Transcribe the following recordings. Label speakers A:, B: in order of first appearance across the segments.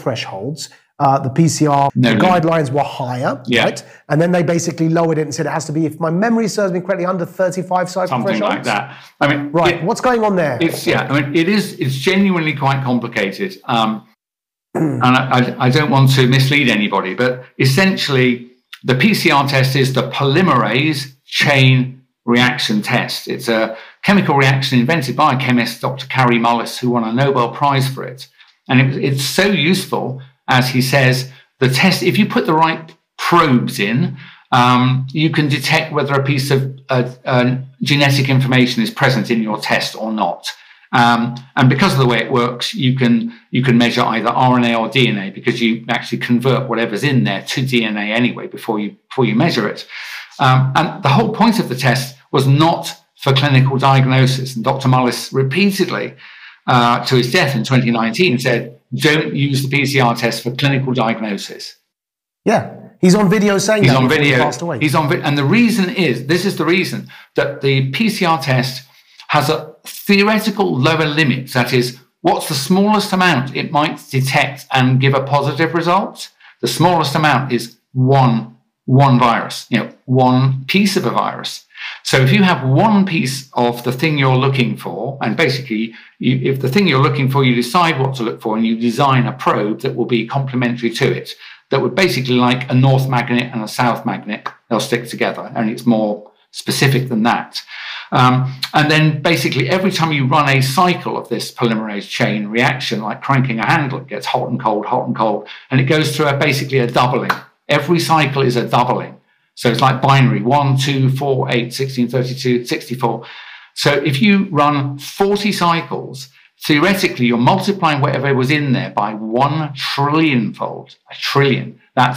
A: thresholds. The PCR guidelines were higher, right? And then they basically lowered it and said it has to be, if my memory serves me correctly, under 35 cycle
B: something
A: thresholds.
B: Like that. I mean,
A: right. What's going on there?
B: It's it's genuinely quite complicated. And I don't want to mislead anybody, but essentially the PCR test is the polymerase chain reaction test. It's a chemical reaction invented by a chemist, Dr. Kary Mullis, who won a Nobel Prize for it. And it's so useful. As he says, the test, if you put the right probes in, you can detect whether a piece of genetic information is present in your test or not. And because of the way it works, you can measure either RNA or DNA, because you actually convert whatever's in there to DNA anyway before you measure it. And the whole point of the test was not for clinical diagnosis. And Dr. Mullis repeatedly, to his death in 2019, said, don't use the PCR test for clinical diagnosis.
A: Yeah, he's on video saying
B: he's
A: that.
B: On video.
A: He passed away.
B: He's on video. And the reason is, this is the reason, that the PCR test has a theoretical lower limit. That is, what's the smallest amount it might detect and give a positive result? The smallest amount is one virus, one piece of a virus. So if you have one piece of the thing you're looking for, and basically, if the thing you're looking for, you decide what to look for, and you design a probe that will be complementary to it, that would basically, like a north magnet and a south magnet, they'll stick together, and it's more specific than that. And then basically every time you run a cycle of this polymerase chain reaction, like cranking a handle, it gets hot and cold, and it goes through basically a doubling. Every cycle is a doubling. So it's like binary, 1, 2, 4, 8, 16, 32, 64. So if you run 40 cycles, theoretically, you're multiplying whatever was in there by 1 trillion-fold. A trillion.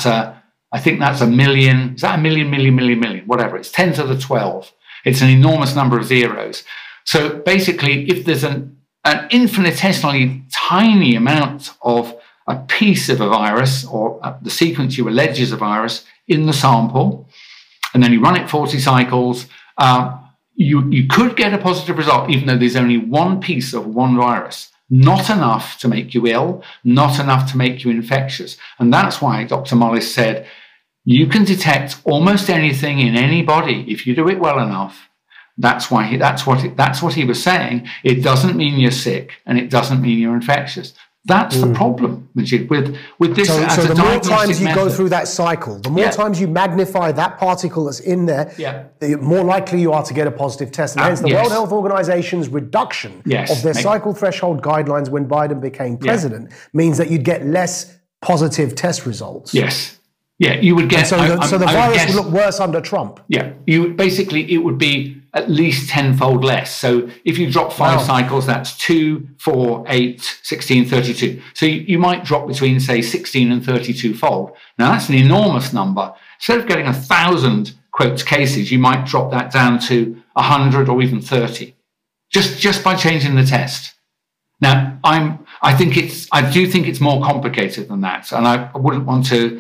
B: I think that's a million. Is that a million? Whatever. It's 10 to the 12. It's an enormous number of zeros. So basically, if there's an infinitesimally tiny amount of a piece of a virus, or the sequence you allege is a virus, in the sample, and then you run it 40 cycles, you could get a positive result, even though there's only one piece of one virus. Not enough to make you ill, not enough to make you infectious. And that's why Dr. Mullis said, you can detect almost anything in any body if you do it well enough. That's what he was saying. It doesn't mean you're sick, and it doesn't mean you're infectious. That's the problem, Majid, with this.
A: So the more times you go through that cycle, the more times you magnify that particle that's in there, the more likely you are to get a positive test. And hence the World Health Organization's reduction of their cycle threshold guidelines when Biden became president means that you'd get less positive test results.
B: Yes. Yeah, you would get.
A: So the virus would look worse under Trump.
B: Yeah, it would be at least 10-fold less. So if you drop 5 cycles, that's 2, 4, 8, 16, 32. So you might drop between, say, 16 and 32-fold. Now, that's an enormous number. Instead of getting 1,000, quotes, cases, you might drop that down to 100 or even 30, just by changing the test. Now, I do think it's more complicated than that, and I wouldn't want to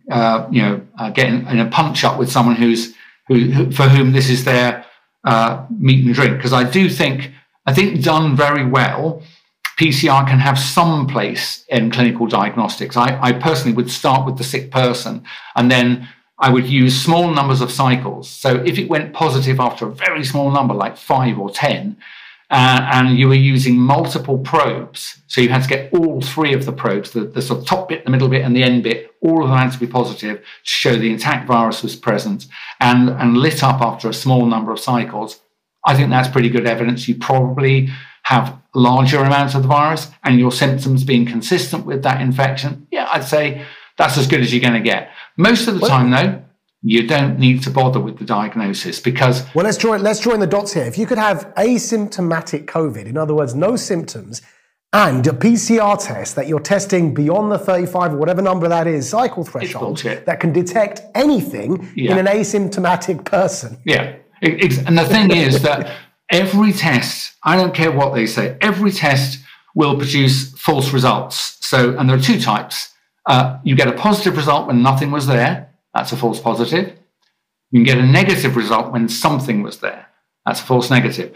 B: get in a punch up with someone for whom this is their meat and drink, because I think done very well, PCR can have some place in clinical diagnostics. I personally would start with the sick person, and then I would use small numbers of cycles. So if it went positive after a very small number, like 5 or 10, and you were using multiple probes, so you had to get all 3 of the probes, the sort of top bit, the middle bit, and the end bit, all of them had to be positive to show the intact virus was present and lit up after a small number of cycles. I think that's pretty good evidence. You probably have larger amounts of the virus and your symptoms being consistent with that infection. Yeah, I'd say that's as good as you're going to get. Most of the time, though, you don't need to bother with the diagnosis because...
A: Well, let's join the dots here. If you could have asymptomatic COVID, in other words, no symptoms, and a PCR test that you're testing beyond the 35 or whatever number that is, cycle threshold, that can detect anything in an asymptomatic person.
B: Yeah. And the thing is that every test, I don't care what they say, every test will produce false results. So, and there are 2 types. You get a positive result when nothing was there. That's a false positive. You can get a negative result when something was there. That's a false negative.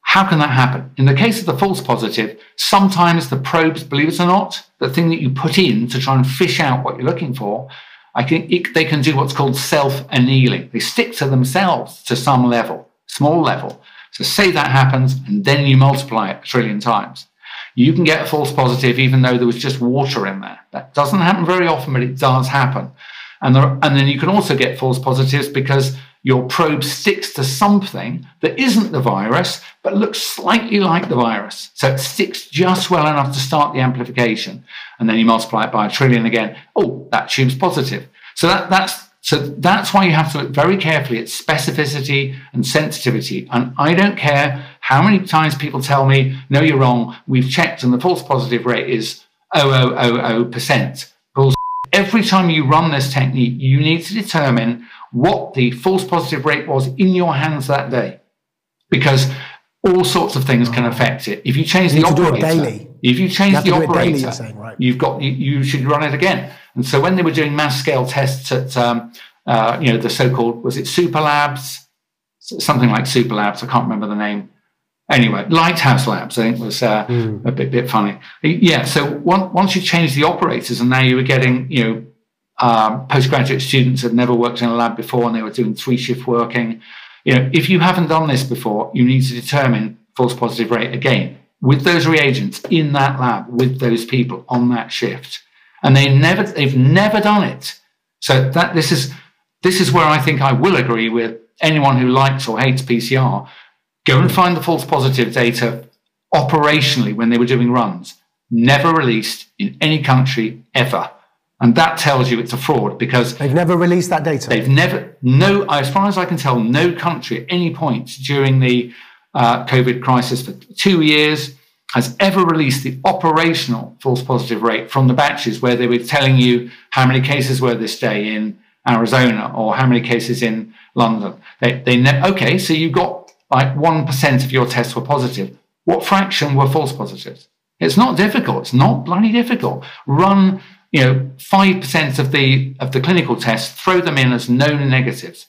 B: How can that happen? In the case of the false positive, sometimes the probes, believe it or not, the thing that you put in to try and fish out what you're looking for, they can do what's called self-annealing. They stick to themselves to some level, small level. So say that happens, and then you multiply it 1 trillion times. You can get a false positive even though there was just water in there. That doesn't happen very often, but it does happen. And then you can also get false positives because your probe sticks to something that isn't the virus, but looks slightly like the virus. So it sticks just well enough to start the amplification. And then you multiply it by 1 trillion again. Oh, that tube's positive. So that's why you have to look very carefully at specificity and sensitivity. And I don't care how many times people tell me, no, you're wrong, we've checked and the false positive rate is 0.000%. Every time you run this technique, you need to determine what the false positive rate was in your hands that day, because all sorts of things can affect it. If you change the operator, you should run it again. And so when they were doing mass scale tests at the so-called, was it Super Labs, something like Super Labs, I can't remember the name. Anyway, Lighthouse Labs, I think, was a bit funny. Yeah, so once you change the operators, and now you were getting, postgraduate students had never worked in a lab before, and they were doing 3-shift working. If you haven't done this before, you need to determine false positive rate again with those reagents in that lab with those people on that shift, and they've never done it. So this is where I think I will agree with anyone who likes or hates PCR. Go and find the false positive data operationally when they were doing runs. Never released in any country ever. And that tells you it's a fraud, because
A: they've never released that data.
B: As far as I can tell, no country at any point during the COVID crisis for 2 years has ever released the operational false positive rate from the batches where they were telling you how many cases were this day in Arizona or how many cases in London. Okay, so you got like 1% of your tests were positive. What fraction were false positives? It's not difficult. It's not bloody difficult. Run 5% of the clinical tests, throw them in as known negatives,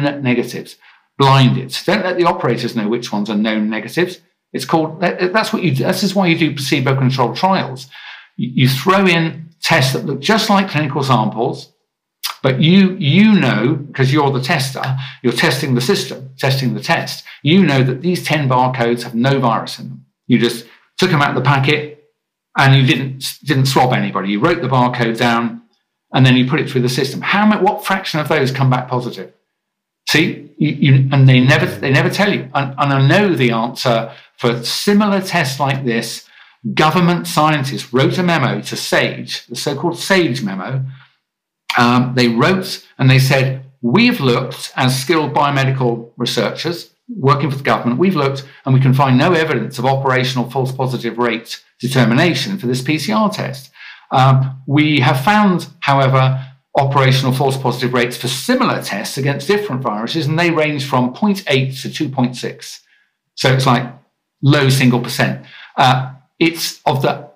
B: blind it. Don't let the operators know which ones are known negatives. It's called, that's what you do. This is why you do placebo-controlled trials. You throw in tests that look just like clinical samples, but you know, because you're the tester, you're testing the system, testing the test, you know that these 10 barcodes have no virus in them. You just took them out of the packet and you didn't swab anybody. You wrote the barcode down and then you put it through the system. What fraction of those come back positive? See, and they never tell you. And I know the answer for similar tests like this. Government scientists wrote a memo to SAGE, the so-called SAGE memo. They wrote and they said, we've looked as skilled biomedical researchers working for the government, we've looked and we can find no evidence of operational false positive rate determination for this PCR test. We have found, however, operational false positive rates for similar tests against different viruses, and they range from 0.8 to 2.6. So it's like low single percent. It's of the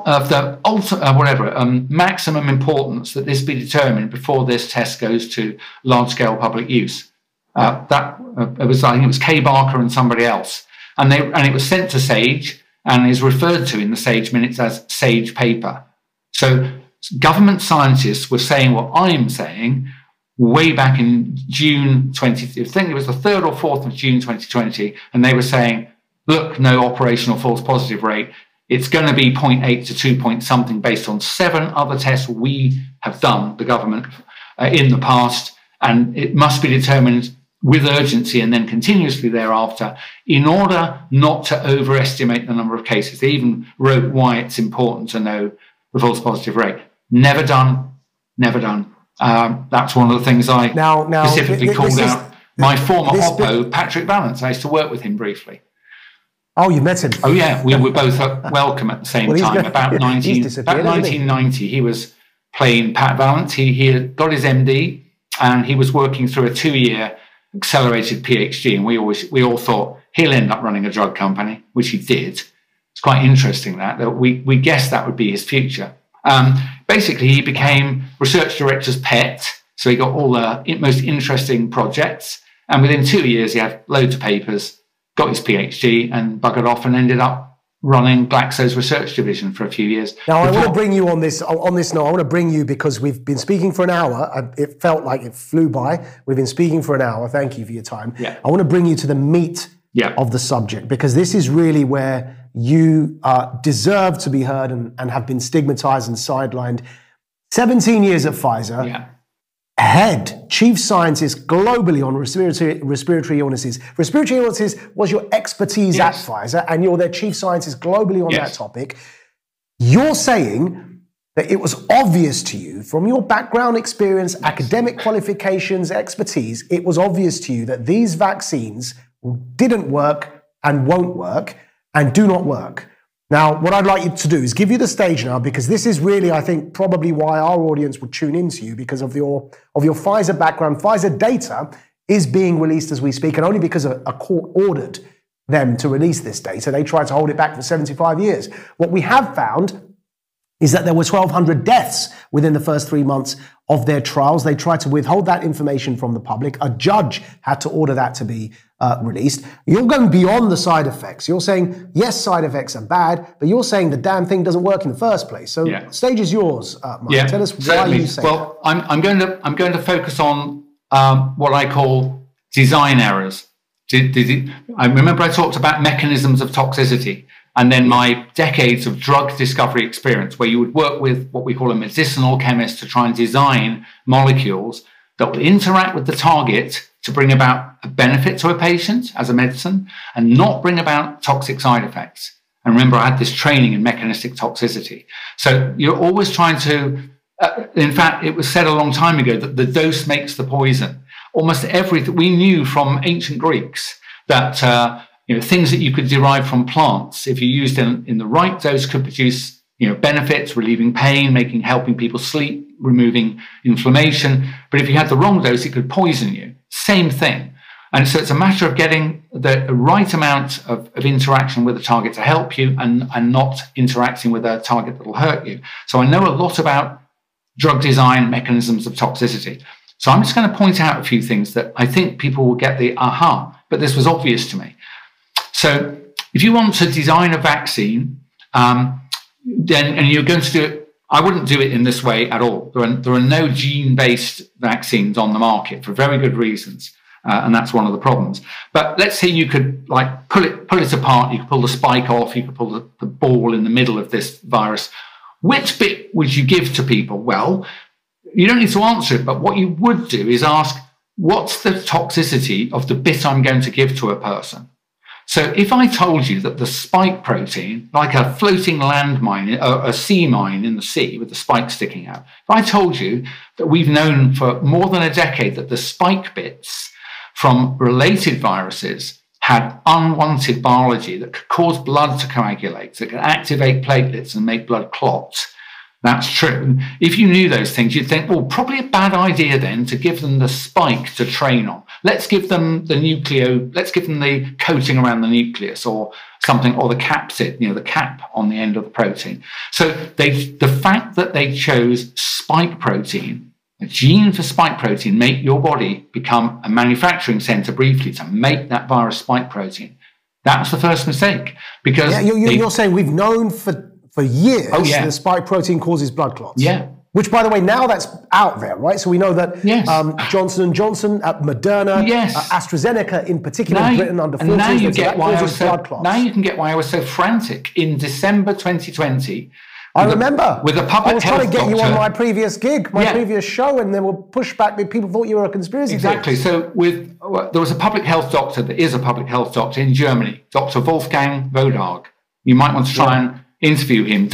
B: maximum importance that this be determined before this test goes to large-scale public use. I think it was Kay Barker and somebody else, and it was sent to SAGE and is referred to in the SAGE minutes as SAGE paper. So government scientists were saying what I'm saying way back in June 20. I think it was the 3rd or 4th of June 2020, and they were saying, look, no operational false positive rate. It's going to be 0.8 to 2 point something based on 7 other tests we have done, the government, in the past, and it must be determined with urgency and then continuously thereafter in order not to overestimate the number of cases. They even wrote why it's important to know the false positive rate. Never done, never done. That's one of the things I specifically called out. My former Oppo, Patrick Vallance, I used to work with him briefly.
A: Oh, you met him?
B: Oh, yeah. We were both at Wellcome at the same time. About 1990, he was playing Pat Vallance. He had got his MD and he was working through a 2-year accelerated PhD. And we all thought he'll end up running a drug company, which he did. It's quite interesting that we guessed that would be his future. Basically, he became research director's pet. So he got all the most interesting projects. And within 2 years, he had loads of papers. got his PhD and buggered off and ended up running Glaxo's research division for a few years.
A: Now, I want to bring you on this note. I want to bring you because we've been speaking for an hour. It felt like it flew by. We've been speaking for an hour. Thank you for your time.
B: Yeah.
A: I want to bring you to the meat of the subject, because this is really where you deserve to be heard and have been stigmatized and sidelined. 17 years at Pfizer.
B: Yeah.
A: Head chief scientist globally on respiratory illnesses. Respiratory illnesses was your expertise at Pfizer, and you're their chief scientist globally on that topic. You're saying that it was obvious to you from your background experience, academic qualifications, expertise, it was obvious to you that these vaccines didn't work and won't work and do not work. Now, what I'd like you to do is give you the stage now, because this is really, I think, probably why our audience would tune into you, because of your Pfizer background. Pfizer data is being released as we speak, and only because a court ordered them to release this data. They tried to hold it back for 75 years. What we have found is that there were 1,200 deaths within the first 3 months of their trials. They tried to withhold that information from the public. A judge had to order that to be released. You're going beyond the side effects. You're saying, yes, side effects are bad, but you're saying the damn thing doesn't work in the first place. So the stage is yours, Mike. Tell us why you say
B: that. I'm going to focus on what I call design errors. I remember I talked about mechanisms of toxicity, and then my decades of drug discovery experience, where you would work with what we call a medicinal chemist to try and design molecules that will interact with the target to bring about a benefit to a patient as a medicine and not bring about toxic side effects. And remember, I had this training in mechanistic toxicity. So you're always trying to, in fact, it was said a long time ago that the dose makes the poison. Almost everything we knew from ancient Greeks that things that you could derive from plants, if you used in the right dose, could produce benefits, relieving pain, helping people sleep, removing inflammation. But if you had the wrong dose, it could poison you. Same thing. And so it's a matter of getting the right amount of interaction with the target to help you and not interacting with a target that will hurt you. So I know a lot about drug design, mechanisms of toxicity. So I'm just going to point out a few things that I think people will get the aha, but this was obvious to me. So if you want to design a vaccine, and you're going to do it, I wouldn't do it in this way at all. There are no gene-based vaccines on the market for very good reasons, and that's one of the problems. But let's say you could pull it apart. You could pull the spike off. You could pull the ball in the middle of this virus. Which bit would you give to people? Well, you don't need to answer it, but what you would do is ask, what's the toxicity of the bit I'm going to give to a person? So if I told you that the spike protein, like a floating landmine, a sea mine in the sea with the spike sticking out, if I told you that we've known for more than a decade that the spike bits from related viruses had unwanted biology that could cause blood to coagulate, that could activate platelets and make blood clots, that's true. If you knew those things, you'd think, well, probably a bad idea then to give them the spike to train on. Let's give them let's give them the coating around the nucleus or something, or the capsid, the cap on the end of the protein. So the fact that they chose spike protein, a gene for spike protein, make your body become a manufacturing center briefly to make that virus spike protein. That was the first mistake. Because
A: you're saying we've known for years, the spike protein causes blood clots.
B: Yeah.
A: Which, by the way, now that's out there, right? So we know that Johnson & Johnson, Moderna, AstraZeneca in particular, in Britain under 14,
B: now you get why Now you can get why I was so frantic in December 2020.
A: I remember.
B: With a public health doctor.
A: I was trying to get you on my previous gig, previous show, and there were pushback. People thought you were a conspiracy theorist.
B: Exactly. So there was a public health doctor that is a public health doctor in Germany, Dr. Wolfgang Wodarg. You might want to try and interview him,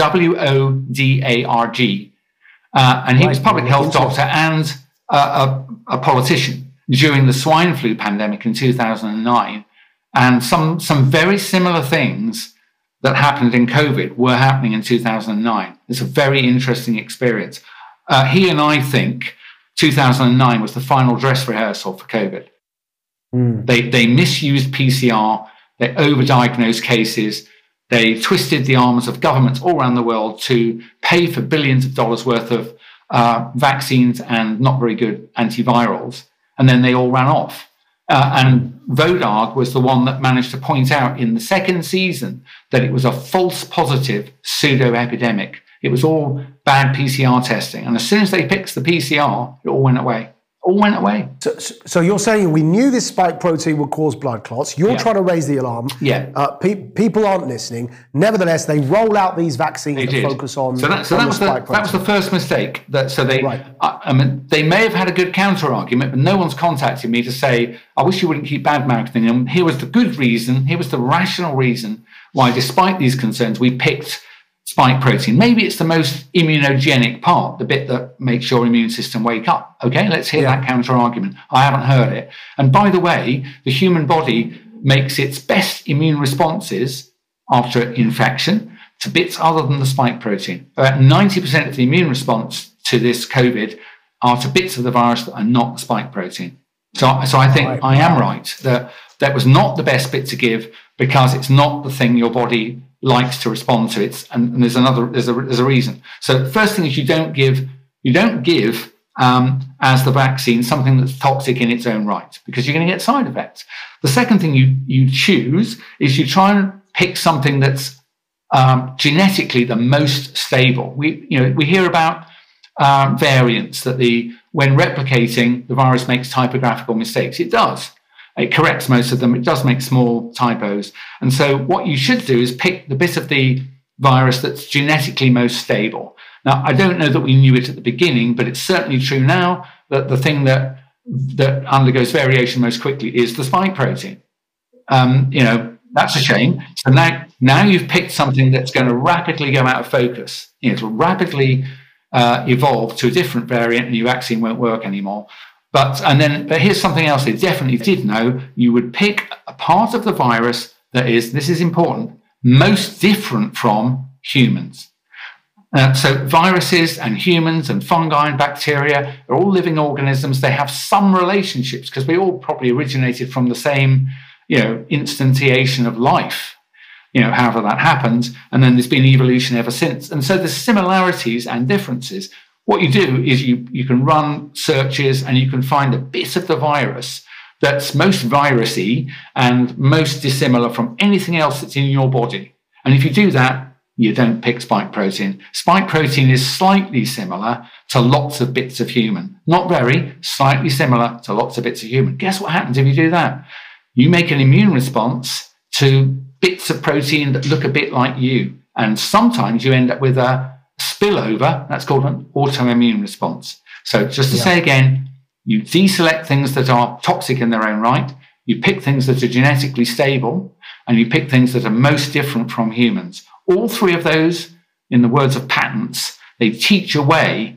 B: Wodarg. And he was a public health doctor and a politician during the swine flu pandemic in 2009. And some very similar things that happened in COVID were happening in 2009. It's a very interesting experience. He and I think 2009 was the final dress rehearsal for COVID. They misused PCR, they overdiagnosed cases, they twisted the arms of governments all around the world to pay for billions of dollars worth of vaccines and not very good antivirals, and then they all ran off. And Vodarg was the one that managed to point out in the second season that it was a false positive pseudo-epidemic. It was all bad PCR testing. And as soon as they fixed the PCR, it all went away. All went away.
A: So you're saying we knew this spike protein would cause blood clots. You're trying to raise the alarm.
B: Yeah.
A: People aren't listening. Nevertheless, they roll out these vaccines that focus on.
B: So that was the first mistake. I mean, they may have had a good counter argument, but no one's contacted me to say, I wish you wouldn't keep bad mouthing them. Here was the good reason. Here was the rational reason why, despite these concerns, we picked spike protein. Maybe it's the most immunogenic part, the bit that makes your immune system wake up. Okay, let's hear that counter argument. I haven't heard it. And by the way, the human body makes its best immune responses after infection to bits other than the spike protein. About 90% of the immune response to this COVID are to bits of the virus that are not the spike protein. So I think I am right that was not the best bit to give, because it's not the thing your body likes to respond to. And there's a reason. So the first thing is you don't give as the vaccine something that's toxic in its own right, because you're going to get side effects. The second thing you choose is you try and pick something that's genetically the most stable. We hear about variants that when replicating, the virus makes typographical mistakes. It does. It corrects most of them. It does make small typos. And so what you should do is pick the bit of the virus that's genetically most stable. Now, I don't know that we knew it at the beginning, but it's certainly true now that the thing that undergoes variation most quickly is the spike protein. That's a shame. So now you've picked something that's going to rapidly go out of focus. It'll rapidly evolve to a different variant, and your vaccine won't work anymore. But here's something else they definitely did know. You would pick a part of the virus that is, this is important, most different from humans. So viruses and humans and fungi and bacteria are all living organisms. They have some relationships because we all probably originated from the same, instantiation of life, however that happens. And then there's been evolution ever since. And so there's similarities and differences. What you do is you can run searches and you can find a bit of the virus that's most virusy and most dissimilar from anything else that's in your body. And if you do that, you don't pick spike protein. Spike protein is slightly similar to lots of bits of human. Not very, slightly similar to lots of bits of human. Guess what happens if you do that? You make an immune response to bits of protein that look a bit like you. And sometimes you end up with a spillover. That's called an autoimmune response. So just to say again, you deselect things that are toxic in their own right, you pick things that are genetically stable, and you pick things that are most different from humans. All three of those, in the words of patents, they would teach you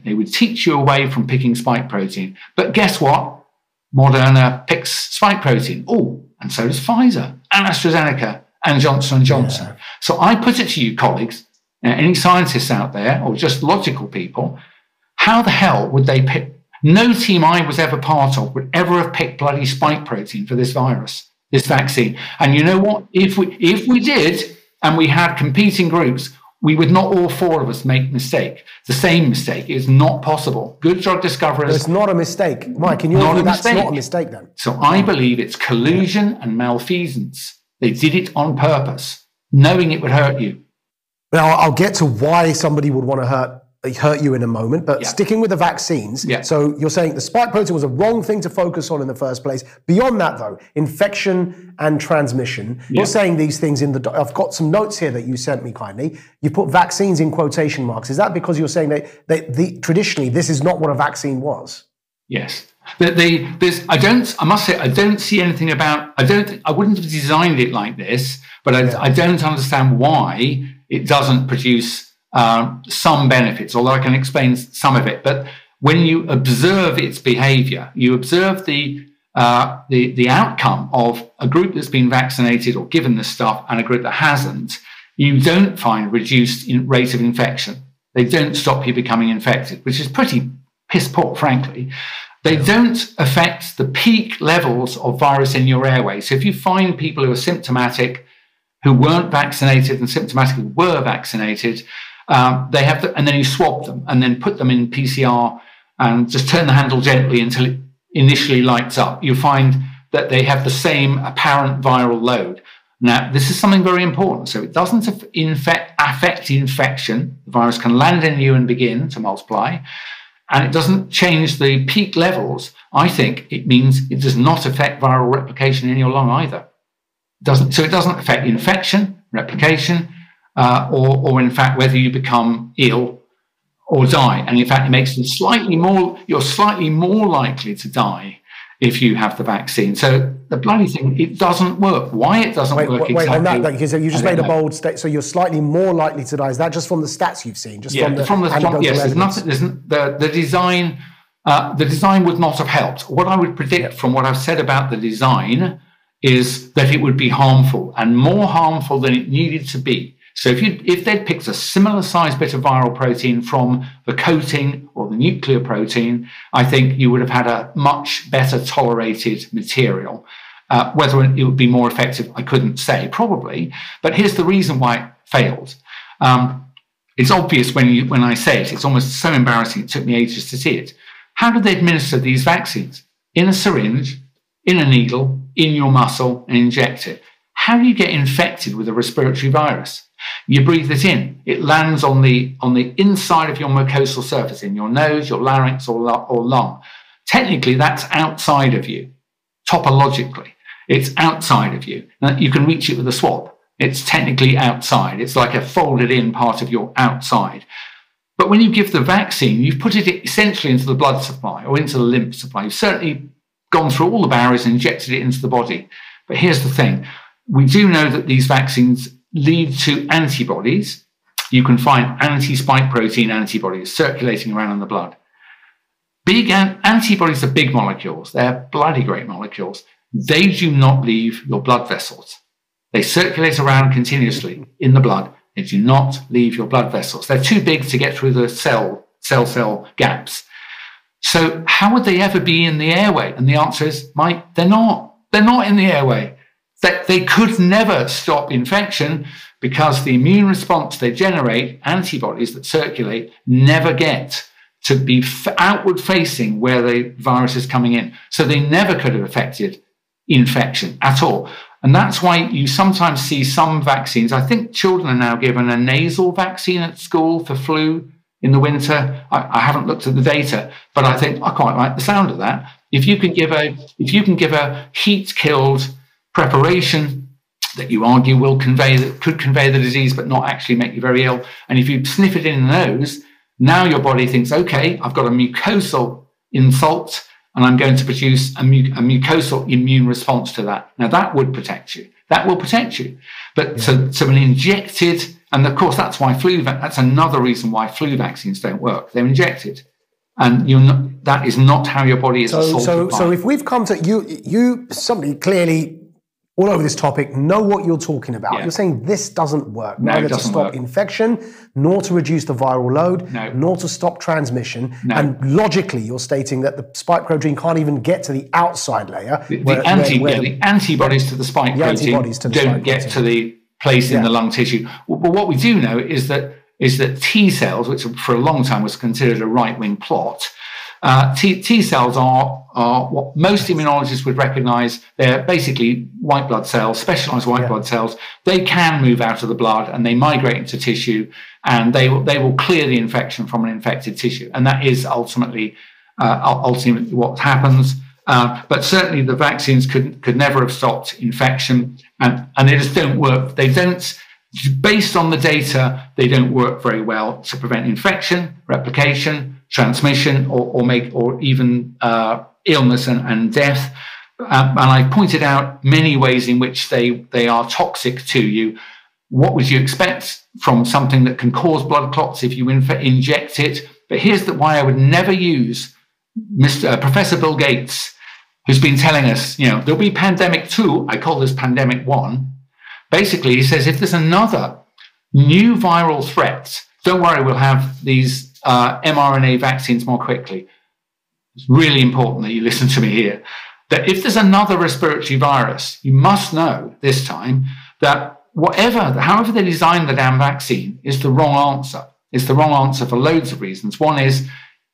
B: away from picking spike protein. But guess what? Moderna picks spike protein. Oh, and so does Pfizer and AstraZeneca and Johnson & Johnson. Yeah. So I put it to you, colleagues, any scientists out there, or just logical people, how the hell would they pick? No team I was ever part of would ever have picked bloody spike protein for this virus, this vaccine. And you know what? If we did, and we had competing groups, we would not all four of us make the same mistake. It's not possible. Good drug discoverers.
A: It's not a mistake. Mike, in your view, that's not a mistake then.
B: So I believe it's collusion and malfeasance. They did it on purpose, knowing it would hurt you.
A: Now, I'll get to why somebody would want to hurt you in a moment, but sticking with the vaccines. Yeah. So you're saying the spike protein was a wrong thing to focus on in the first place. Beyond that, though, infection and transmission. Yeah. You're saying these things I've got some notes here that you sent me kindly. You put vaccines in quotation marks. Is that because you're saying that traditionally this is not what a vaccine was?
B: Yes. I must say, I don't see anything about, I wouldn't have designed it like this, but I don't understand why it doesn't produce some benefits, although I can explain some of it. But when you observe its behavior, you observe the outcome of a group that's been vaccinated or given this stuff and a group that hasn't, you don't find reduced rate of infection. They don't stop you becoming infected, which is pretty piss poor, frankly. They don't affect the peak levels of virus in your airway. So if you find people who are symptomatic, who weren't vaccinated, and symptomatic who were vaccinated, they have to, and then you swab them and then put them in PCR and just turn the handle gently until it initially lights up. You find that they have the same apparent viral load. Now, this is something very important. So it doesn't affect infection. The virus can land in you and begin to multiply. And it doesn't change the peak levels. I think it means it does not affect viral replication in your lung either. So it doesn't affect infection, replication, or in fact, whether you become ill or die. And in fact, it makes it you're slightly more likely to die if you have the vaccine. So the bloody thing, it doesn't work. Why it doesn't work exactly?
A: Wait, on that, because you just made a bold statement. So you're slightly more likely to die. Is that just from the stats you've seen? Just
B: yes, there's nothing. The design. The design would not have helped. What I would predict from what I've said about the design is that it would be harmful, and more harmful than it needed to be. So if they'd picked a similar sized bit of viral protein from the coating or the nuclear protein, I think you would have had a much better tolerated material. Whether it would be more effective, I couldn't say, probably. But here's the reason why it failed. It's obvious when I say it. It's almost so embarrassing. It took me ages to see it. How do they administer these vaccines? In a syringe, in a needle, in your muscle, and inject it. How do you get infected with a respiratory virus? You breathe it in. It lands on the inside of your mucosal surface, in your nose, your larynx, or lung. Technically, that's outside of you. Topologically, it's outside of you. Now, you can reach it with a swab. It's technically outside. It's like a folded in part of your outside. But when you give the vaccine, you've put it essentially into the blood supply or into the lymph supply. You've certainly gone through all the barriers and injected it into the body. But here's the thing. We do know that these vaccines lead to antibodies. You can find anti-spike protein antibodies circulating around in the blood. Big antibodies are big molecules. They're bloody great molecules. They do not leave your blood vessels. They circulate around continuously in the blood. They do not leave your blood vessels. They're too big to get through the cell gaps. So how would they ever be in the airway? And the answer is, Mike, they're not. They're not in the airway. They could never stop infection because the immune response they generate, antibodies that circulate, never get to be outward facing where the virus is coming in. So they never could have affected infection at all. And that's why you sometimes see some vaccines. I think children are now given a nasal vaccine at school for flu in the winter. I haven't looked at the data, but I think I quite like the sound of that. If you can give a heat-killed preparation that you argue could convey the disease but not actually make you very ill, and if you sniff it in the nose, now your body thinks, okay, I've got a mucosal insult and I'm going to produce a mucosal immune response to that. Now that would protect you. That will protect you. But so an injected, and of course that's why that's another reason why flu vaccines don't work. They're injected. And that is not how your body is assaulted by.
A: So if we've come to somebody clearly all over this topic, know what you're talking about. Yeah. You're saying this doesn't work. Neither to stop infection, nor to reduce the viral load, nor to stop transmission. No. And logically, you're stating that the spike protein can't even get to the outside layer.
B: The antibodies to the spike protein don't get to the place in the lung tissue. But what we do know is that T cells, which for a long time was considered a right-wing plot, T cells are what most immunologists would recognize. They're basically white blood cells, specialized white blood cells. They can move out of the blood and they migrate into tissue, and they will clear the infection from an infected tissue. And that is ultimately what happens. But certainly the vaccines could never have stopped infection, and they just don't work. They don't. Based on the data, they don't work very well to prevent infection, replication, transmission, or even illness and death. And I pointed out many ways in which they are toxic to you. What would you expect from something that can cause blood clots if you inject it? But here's why I would never use Professor Bill Gates, who's been telling us, there'll be pandemic 2. I call this pandemic 1. Basically, he says, if there's another new viral threat, don't worry, we'll have these mRNA vaccines more quickly. It's really important that you listen to me here. That if there's another respiratory virus, you must know this time that however they design the damn vaccine is the wrong answer. It's the wrong answer for loads of reasons. One is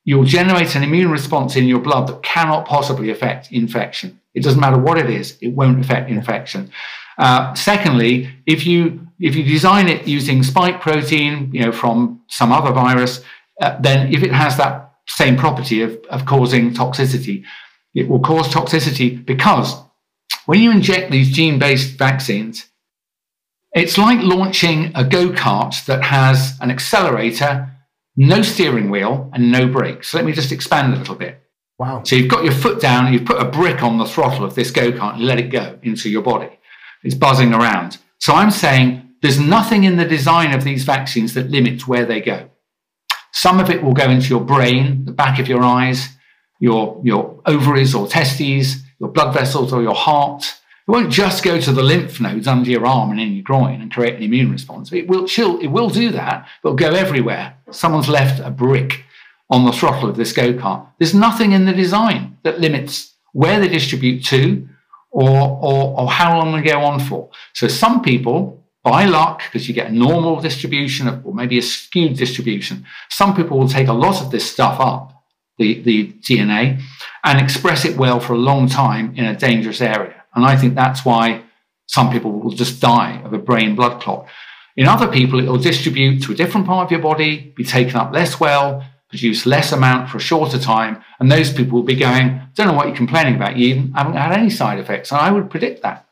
B: you'll generate an immune response in your blood that cannot possibly affect infection. It doesn't matter what it is, it won't affect infection. Secondly, if you design it using spike protein, from some other virus, then if it has that same property of causing toxicity, it will cause toxicity because when you inject these gene-based vaccines, it's like launching a go-kart that has an accelerator, no steering wheel, and no brakes. So let me just expand a little bit.
A: Wow.
B: So you've got your foot down, and you've put a brick on the throttle of this go-kart and let it go into your body. It's buzzing around. So I'm saying there's nothing in the design of these vaccines that limits where they go. Some of it will go into your brain, the back of your eyes, your ovaries or testes, your blood vessels or your heart. It won't just go to the lymph nodes under your arm and in your groin and create an immune response. It will do that, but it'll go everywhere. Someone's left a brick on the throttle of this go-kart. There's nothing in the design that limits where they distribute to or how long they go on for. So some people, by luck, because you get a normal distribution or maybe a skewed distribution, some people will take a lot of this stuff up, the DNA, and express it well for a long time in a dangerous area. And I think that's why some people will just die of a brain blood clot. In other people, it will distribute to a different part of your body, be taken up less well, produce less amount for a shorter time, and those people will be going, don't know what you're complaining about, you even haven't had any side effects. And I would predict that.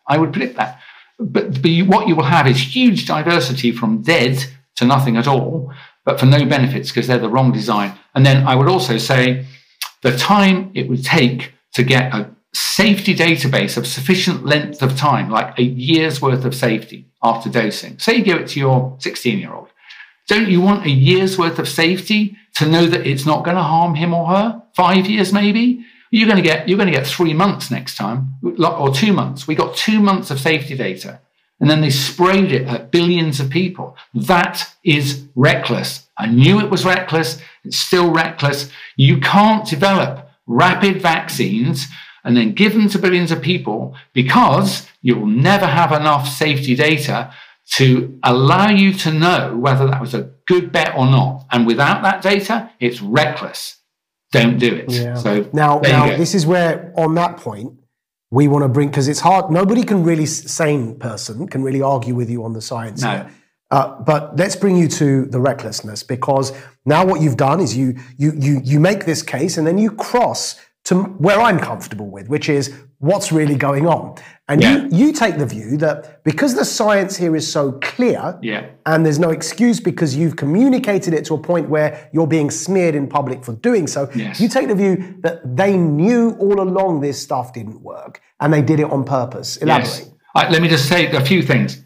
B: But what you will have is huge diversity from dead to nothing at all, but for no benefits because they're the wrong design. And then I would also say the time it would take to get a safety database of sufficient length of time, like a year's worth of safety after dosing. Say you give it to your 16-year-old. Don't you want a year's worth of safety to know that it's not going to harm him or her? 5 years maybe? You're going to get 3 months next time, or 2 months. We got 2 months of safety data, and then they sprayed it at billions of people. That is reckless. I knew it was reckless. It's still reckless. You can't develop rapid vaccines and then give them to billions of people because you'll never have enough safety data to allow you to know whether that was a good bet or not. And without that data, it's reckless. Don't do it.
A: Yeah. So now this is where, on that point, we want to bring, because it's hard. Nobody can really, sane person can really argue with you on the science here. But let's bring you to the recklessness, because now what you've done is you make this case and then you cross to where I'm comfortable with, which is what's really going on. And you take the view that because the science here is so clear and there's no excuse because you've communicated it to a point where you're being smeared in public for doing so, you take the view that they knew all along this stuff didn't work and they did it on purpose. Elaborate.
B: Let me just say a few things.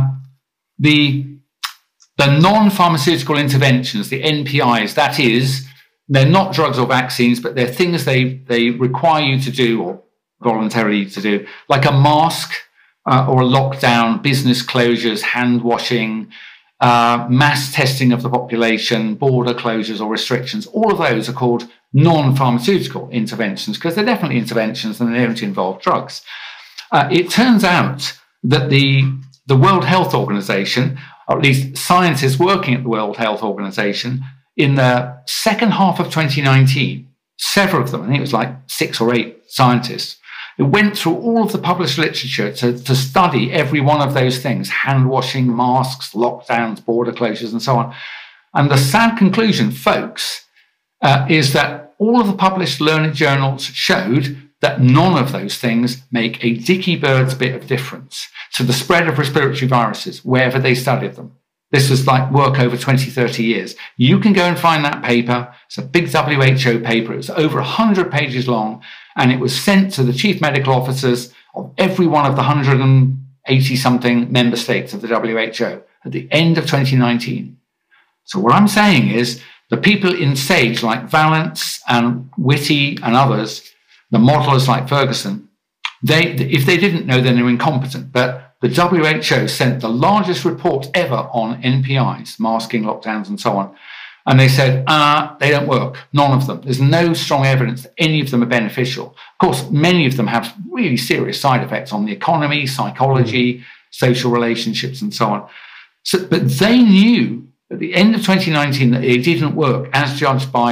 B: The non-pharmaceutical interventions, the NPIs, that is, they're not drugs or vaccines, but they're things they require you to do or voluntarily to do, like a mask or a lockdown, business closures, hand washing, mass testing of the population, border closures or restrictions. All of those are called non-pharmaceutical interventions because they're definitely interventions and they don't involve drugs. It turns out that the World Health Organization, or at least scientists working at the World Health Organization, in the second half of 2019, several of them, I think it was like 6 or 8 scientists, who went through all of the published literature to study every one of those things, hand washing, masks, lockdowns, border closures, and so on. And the sad conclusion, folks, is that all of the published learned journals showed that none of those things make a dicky bird's bit of difference to the spread of respiratory viruses wherever they studied them. This was like work over 20, 30 years. You can go and find that paper. It's a big WHO paper. It was over 100 pages long, and it was sent to the chief medical officers of every one of the 180-something member states of the WHO at the end of 2019. So what I'm saying is the people in SAGE like Vallance and Whitty and others, the modelers like Ferguson, if they didn't know, then they're incompetent. But the WHO sent the largest report ever on NPIs, masking, lockdowns, and so on. And they said, they don't work, none of them. There's no strong evidence that any of them are beneficial. Of course, many of them have really serious side effects on the economy, psychology, social relationships, and so on. But they knew at the end of 2019 that it didn't work, as judged by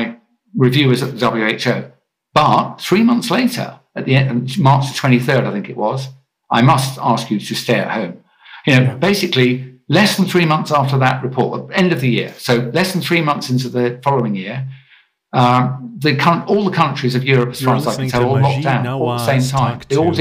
B: reviewers at the WHO. But 3 months later, at the end, March the 23rd, I think it was, I must ask you to stay at home. Basically, less than 3 months after that report, end of the year, so less than 3 months into the following year, all the countries of Europe, as far as I can tell, all locked down all at the same time. They all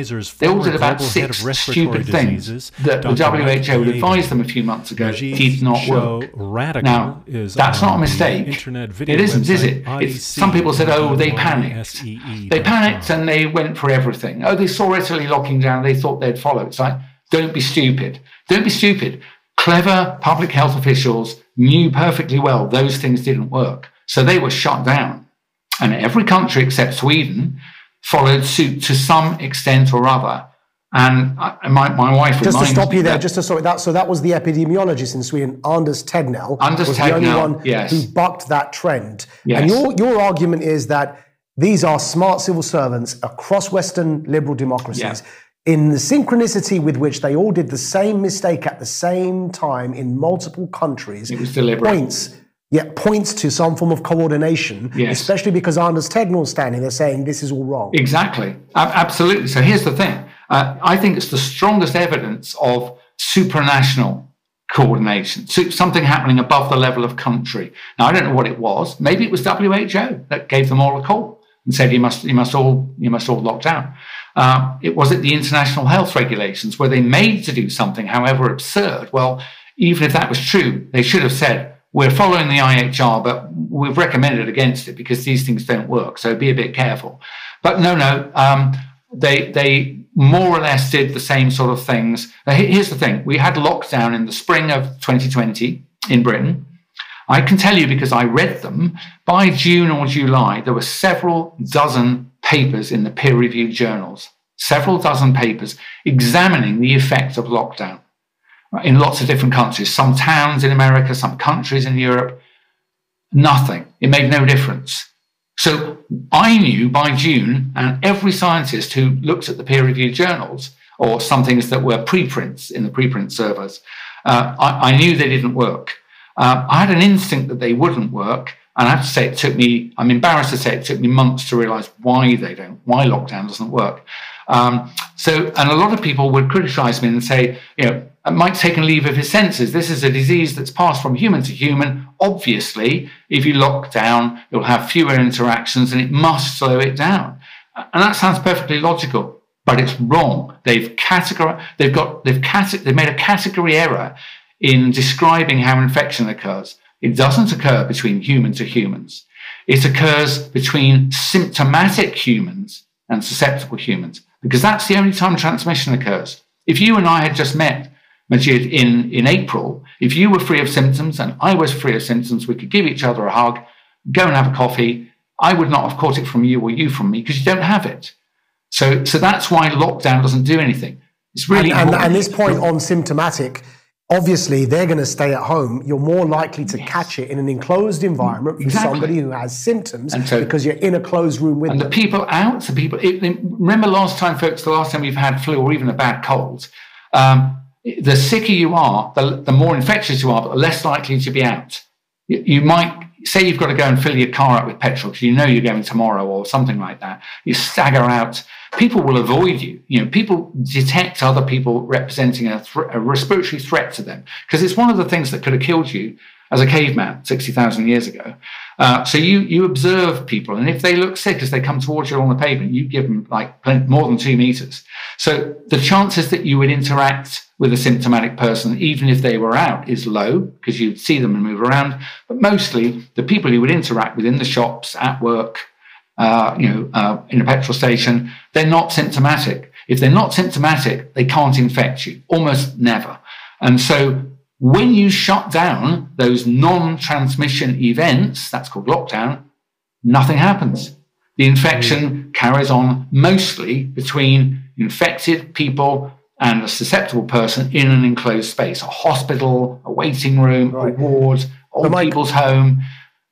B: did about 6 stupid things that the WHO advised them a few months ago did not work. Now, that's not a mistake. It isn't, is it? Some people said, oh, they panicked. They panicked and they went for everything. Oh, they saw Italy locking down. They thought they'd follow. It's like, don't be stupid. Don't be stupid. Clever public health officials knew perfectly well those things didn't work. So they were shut down. And every country except Sweden followed suit to some extent or other. And my wife
A: just to stop you there, so that was the epidemiologist in Sweden, Anders Tegnell.
B: Was
A: the only one who bucked that trend. Yes. And your argument is that these are smart civil servants across Western liberal democracies in the synchronicity with which they all did the same mistake at the same time in multiple countries.
B: It was deliberate.
A: Points to some form of coordination, especially because Anders Tegnell's standing there saying this is all wrong.
B: Exactly. Absolutely. So here's the thing. I think it's the strongest evidence of supranational coordination, something happening above the level of country. Now, I don't know what it was. Maybe it was WHO that gave them all a call and said, you must all lock down. It was the international health regulations where they made to do something, however absurd. Well, even if that was true, they should have said, we're following the IHR, but we've recommended against it because these things don't work. So be a bit careful. But no, they more or less did the same sort of things. Now, here's the thing. We had lockdown in the spring of 2020 in Britain. I can tell you because I read them. By June or July, there were several dozen papers in the peer-reviewed journals, several dozen papers examining the effect of lockdown in lots of different countries, some towns in America, some countries in Europe. Nothing. It made no difference. So I knew by June, and every scientist who looked at the peer-reviewed journals, or some things that were preprints in the preprint servers, I knew they didn't work. I had an instinct that they wouldn't work, and I have to say I'm embarrassed to say it took me months to realize why lockdown doesn't work. And a lot of people would criticize me and say, Mike's taken leave of his senses. This is a disease that's passed from human to human. Obviously, if you lock down, you'll have fewer interactions and it must slow it down. And that sounds perfectly logical, but it's wrong. They've made a category error in describing how infection occurs. It doesn't occur between human to humans. It occurs between symptomatic humans and susceptible humans, because that's the only time transmission occurs. If you and I had just met, Majid, in April, if you were free of symptoms and I was free of symptoms, we could give each other a hug, go and have a coffee. I would not have caught it from you or you from me because you don't have it. So that's why lockdown doesn't do anything. It's really
A: and this point on symptomatic, obviously they're going to stay at home. You're more likely to catch it in an enclosed environment from somebody who has symptoms because you're in a closed room with them.
B: And the people out, remember last time, folks, the last time you've had flu or even a bad cold, the sicker you are, the more infectious you are, but the less likely to be out. You might say you've got to go and fill your car up with petrol because you know you're going tomorrow or something like that. You stagger out. People will avoid you. People detect other people representing a respiratory threat to them because it's one of the things that could have killed you as a caveman 60,000 years ago. So you observe people, and if they look sick as they come towards you on the pavement, you give them more than 2 meters. So the chances that you would interact with a symptomatic person, even if they were out, is low because you'd see them and move around. But mostly the people you would interact with in the shops, at work, in a petrol station, they're not symptomatic. If they're not symptomatic, they can't infect you, almost never. And so when you shut down those non-transmission events, that's called lockdown, nothing happens. The infection carries on mostly between infected people and a susceptible person in an enclosed space, a hospital, a waiting room, a ward, old people's home,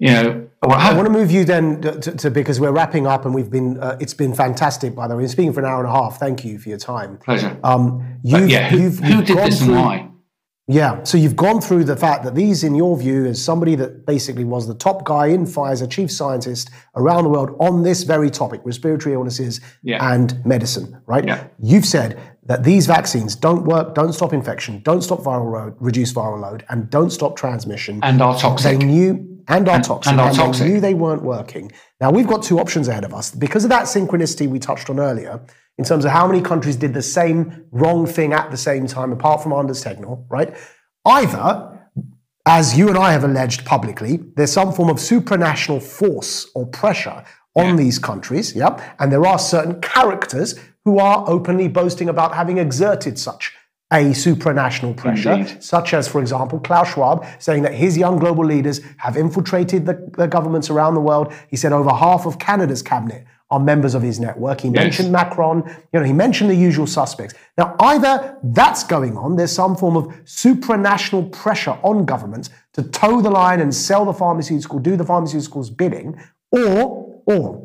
A: I want to move you then to because we're wrapping up and we've been, it's been fantastic, by the way. We're speaking for an hour and a half. Thank you for your time.
B: Pleasure. Who did this and why?
A: Yeah, so you've gone through the fact that these, in your view, as somebody that basically was the top guy in Pfizer, chief scientist around the world on this very topic, respiratory illnesses and medicine, right? Yeah. You've said that these vaccines don't work, don't stop infection, don't stop viral load, reduce viral load, and don't stop transmission.
B: And are toxic.
A: They knew, and are toxic. And they knew they weren't working. Now, we've got two options ahead of us. Because of that synchronicity we touched on earlier, in terms of how many countries did the same wrong thing at the same time, apart from Anders Tegnell, right? Either, as you and I have alleged publicly, there's some form of supranational force or pressure on these countries, and there are certain characters who are openly boasting about having exerted such a supranational pressure, such as, for example, Klaus Schwab saying that his young global leaders have infiltrated the governments around the world. He said over half of Canada's cabinet are members of his network. He mentioned Macron, he mentioned the usual suspects. Now, either that's going on, there's some form of supranational pressure on governments to toe the line and sell the pharmaceutical, do the pharmaceuticals bidding, or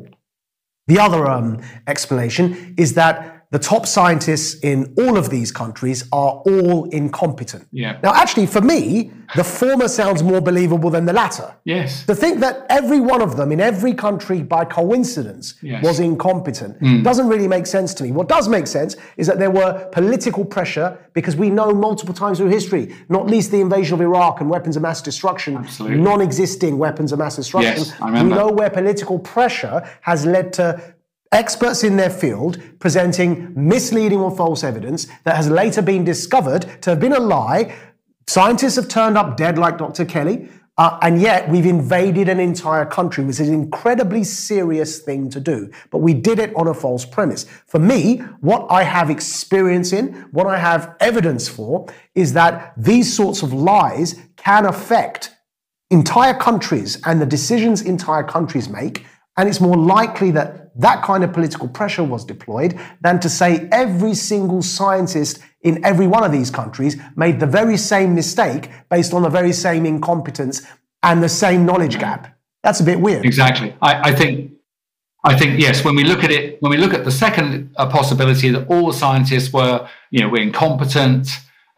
A: the other explanation is that the top scientists in all of these countries are all incompetent.
B: Yeah.
A: Now, actually, for me, the former sounds more believable than the latter.
B: Yes.
A: To think that every one of them in every country by coincidence was incompetent doesn't really make sense to me. What does make sense is that there were political pressure, because we know multiple times through history, not least the invasion of Iraq and weapons of mass destruction, non-existing weapons of mass destruction.
B: Yes, I remember.
A: We know where political pressure has led to experts in their field presenting misleading or false evidence that has later been discovered to have been a lie. Scientists have turned up dead like Dr. Kelly, and yet we've invaded an entire country, which is an incredibly serious thing to do. But we did it on a false premise. For me, what I have experience in, what I have evidence for, is that these sorts of lies can affect entire countries and the decisions entire countries make. And it's more likely that that kind of political pressure was deployed than to say every single scientist in every one of these countries made the very same mistake based on the very same incompetence and the same knowledge gap. That's a bit weird.
B: Exactly. I think yes. When we look at it, when we look at the second possibility that all the scientists were incompetent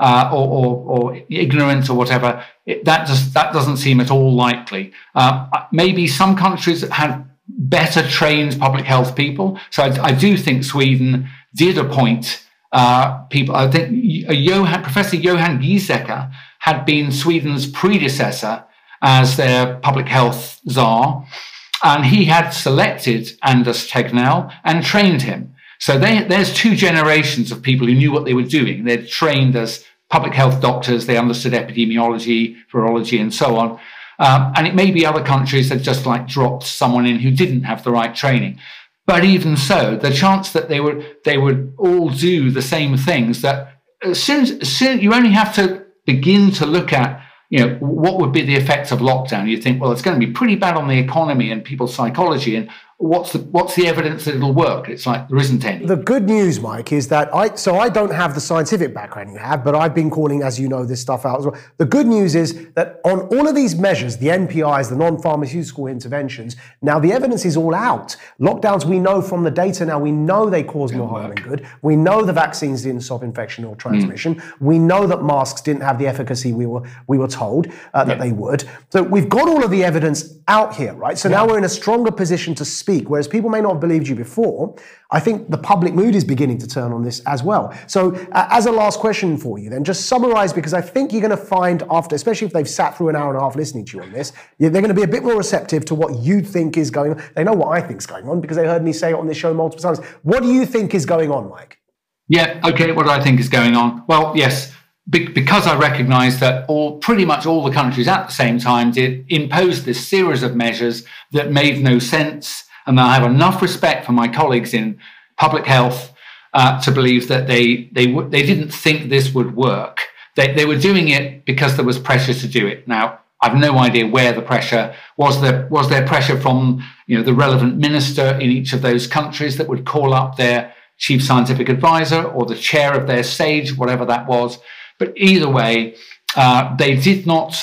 B: or ignorant or whatever, that doesn't seem at all likely. Maybe some countries had better trained public health people. So I do think Sweden did appoint people. I think Professor Johan Giesecke had been Sweden's predecessor as their public health czar, and he had selected Anders Tegnell and trained him. So there's two generations of people who knew what they were doing. They'd trained as public health doctors, they understood epidemiology, virology, and so on. And it may be other countries that just dropped someone in who didn't have the right training. But even so, the chance that they would all do the same things, that soon you only have to begin to look at, what would be the effects of lockdown. You think, well, it's going to be pretty bad on the economy and people's psychology, and what's the evidence that it'll work? It's like there isn't any.
A: The good news, Mike, is that I don't have the scientific background you have, but I've been calling, as you know, this stuff out as well. The good news is that on all of these measures, the NPIs, the non-pharmaceutical interventions, now the evidence is all out. Lockdowns, we know from the data now, we know they cause more harm than good. We know the vaccines didn't stop infection or transmission. We know that masks didn't have the efficacy we were told that they would. So we've got all of the evidence out here, right? So now we're in a stronger position to speak. Whereas people may not have believed you before, I think the public mood is beginning to turn on this as well. So as a last question for you then, just summarize, because I think you're going to find after, especially if they've sat through an hour and a half listening to you on this, they're going to be a bit more receptive to what you think is going on. They know what I think is going on because they heard me say it on this show multiple times. What do you think is going on, Mike?
B: Yeah, okay, what do I think is going on? Well, yes, because I recognise that pretty much all the countries at the same time did impose this series of measures that made no sense. And I have enough respect for my colleagues in public health to believe that they didn't think this would work. They were doing it because there was pressure to do it. Now, I've no idea where the pressure was. There pressure from the relevant minister in each of those countries that would call up their chief scientific advisor or the chair of their SAGE, whatever that was. But either way, they did not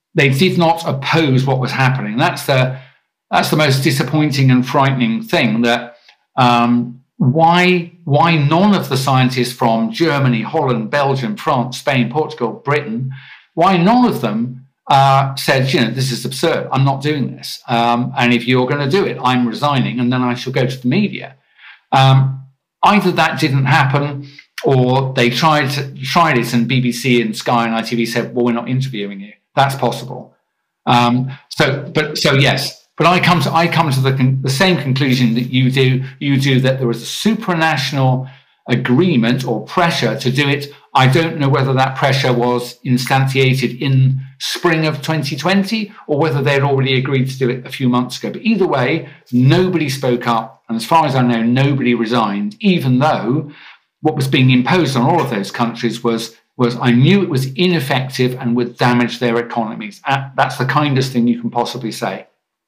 B: oppose what was happening. That's the most disappointing and frightening thing, that why none of the scientists from Germany, Holland, Belgium, France, Spain, Portugal, Britain, why none of them said, this is absurd. I'm not doing this. And if you're going to do it, I'm resigning, and then I shall go to the media. Either that didn't happen, or they tried it, and BBC and Sky and ITV said, well, we're not interviewing you. That's possible. Yes. But I come to the same conclusion that you do, that there was a supranational agreement or pressure to do it. I don't know whether that pressure was instantiated in spring of 2020 or whether they'd already agreed to do it a few months ago. But either way, nobody spoke up. And as far as I know, nobody resigned, even though what was being imposed on all of those countries was I knew it was ineffective and would damage their economies. That's the kindest thing you can possibly say.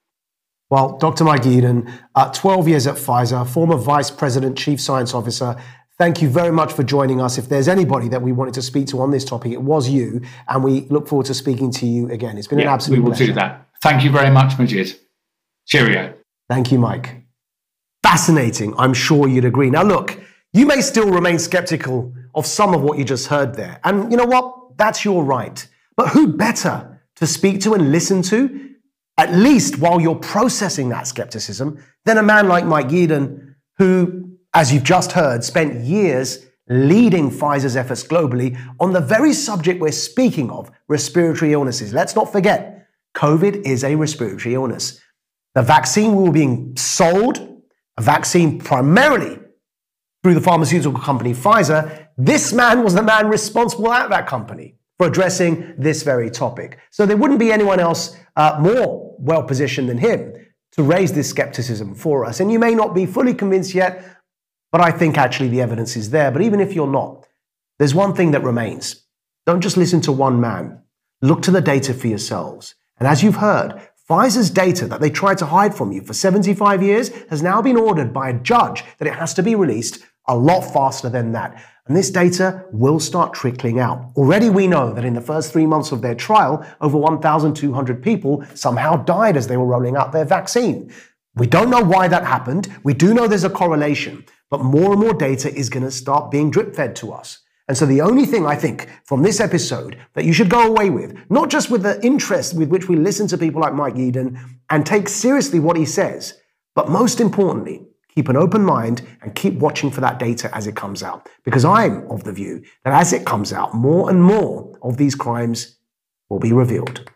A: Well, Dr. Mike Yeadon, 12 years at Pfizer, former Vice President, Chief Science Officer, thank you very much for joining us. If there's anybody that we wanted to speak to on this topic, it was you, and we look forward to speaking to you again. It's been an absolute pleasure.
B: We will do that. Thank you very much, Majid. Cheerio.
A: Thank you, Mike. Fascinating. I'm sure you'd agree. Now, look, you may still remain skeptical of some of what you just heard there. And you know what? That's your right. But who better to speak to and listen to, at least while you're processing that skepticism, than a man like Mike Yeadon, who, as you've just heard, spent years leading Pfizer's efforts globally on the very subject we're speaking of, respiratory illnesses. Let's not forget, COVID is a respiratory illness. The vaccine we were being sold, a vaccine primarily through the pharmaceutical company Pfizer, this man was the man responsible at that company for addressing this very topic. So there wouldn't be anyone else more well-positioned than him to raise this skepticism for us. And you may not be fully convinced yet, but I think actually the evidence is there. But even if you're not, there's one thing that remains. Don't just listen to one man. Look to the data for yourselves. And as you've heard, Pfizer's data that they tried to hide from you for 75 years has now been ordered by a judge that it has to be released a lot faster than that. And this data will start trickling out. Already we know that in the first 3 months of their trial, over 1,200 people somehow died as they were rolling out their vaccine. We don't know why that happened. We do know there's a correlation, but more and more data is going to start being drip-fed to us. And so the only thing I think from this episode that you should go away with, not just with the interest with which we listen to people like Mike Yeadon and take seriously what he says, but most importantly, keep an open mind and keep watching for that data as it comes out. Because I'm of the view that as it comes out, more and more of these crimes will be revealed.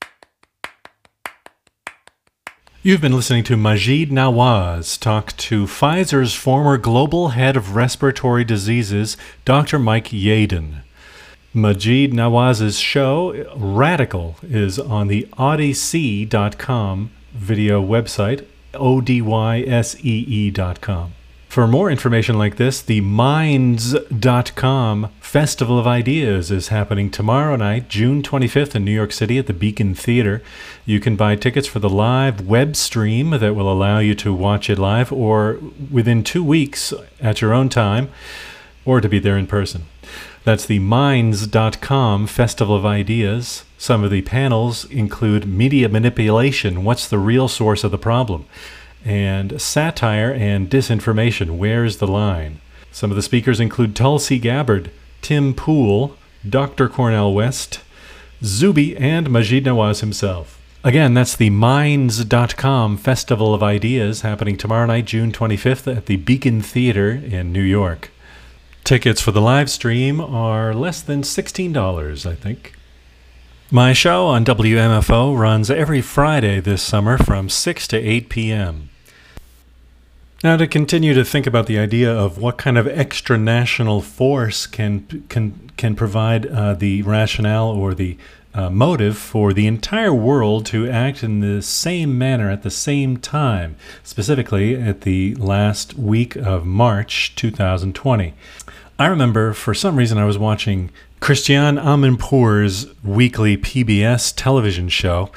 C: You've been listening to Maajid Nawaz talk to Pfizer's former global head of respiratory diseases, Dr. Mike Yeadon. Maajid Nawaz's show, Radical, is on the Odyssey.com video website, ODYSEE.com. For more information like this, the Minds.com Festival of Ideas is happening tomorrow night, June 25th in New York City at the Beacon Theater. You can buy tickets for the live web stream that will allow you to watch it live or within 2 weeks at your own time, or to be there in person. That's the Minds.com Festival of Ideas. Some of the panels include media manipulation, what's the real source of the problem? And satire and disinformation, where's the line? Some of the speakers include Tulsi Gabbard, Tim Pool, Dr. Cornel West, Zuby, and Maajid Nawaz himself. Again, that's the Minds.com Festival of Ideas happening tomorrow night, June 25th at the Beacon Theater in New York. Tickets for the live stream are less than $16, I think. My show on WMFO runs every Friday this summer from 6 to 8 p.m. Now, to continue to think about the idea of what kind of extra-national force can provide the rationale or the motive for the entire world to act in the same manner at the same time, specifically at the last week of March 2020. I remember, for some reason, I was watching Christiane Amanpour's weekly PBS television show,